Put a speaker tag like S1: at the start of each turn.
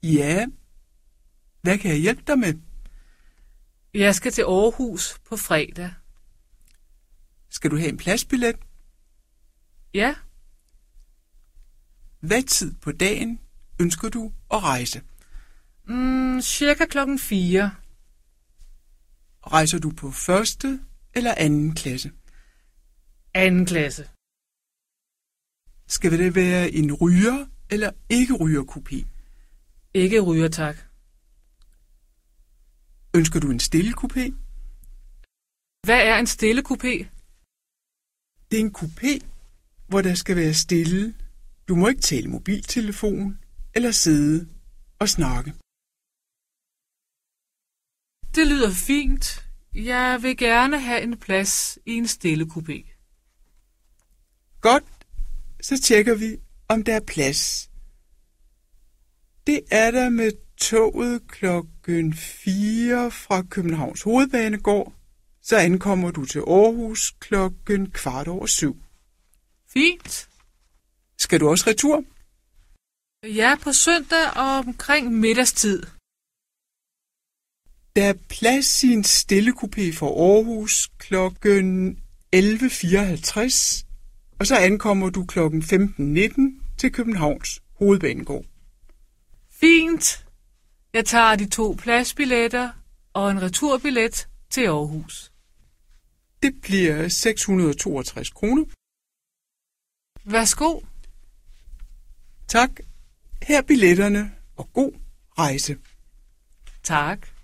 S1: Ja, hvad kan jeg hjælpe dig med?
S2: Jeg skal til Aarhus på fredag.
S1: Skal du have en pladsbillet?
S2: Ja,
S1: Hvad tid på dagen ønsker du at rejse?
S2: cirka 4:00.
S1: Rejser du på første eller anden klasse?
S2: 2. klasse.
S1: Skal det være en ryger eller ikke ryger kupé?
S2: Ikke ryger, tak.
S1: Ønsker du en stille kupé?
S2: Hvad er en stille kupé?
S1: Det er en kupé, hvor der skal være stille. Du må ikke tale mobiltelefon eller sidde og snakke.
S2: Det lyder fint. Jeg vil gerne have en plads i en stille kupé.
S1: Godt, så tjekker vi, om der er plads. Det er der med toget 4:00 fra Københavns Hovedbanegård. Så ankommer du til Aarhus 7:15.
S2: Fint.
S1: Skal du også retur?
S2: Ja, på søndag omkring middagstid.
S1: Der er plads i en stille kupé for Aarhus 11:54, og så ankommer du 15:19 til Københavns Hovedbanegård.
S2: Fint. Jeg tager de 2 pladsbilletter og en returbillet til Aarhus.
S1: Det bliver 662 kroner.
S2: Værsgo.
S1: Tak. Her er billetterne, og god rejse.
S2: Tak.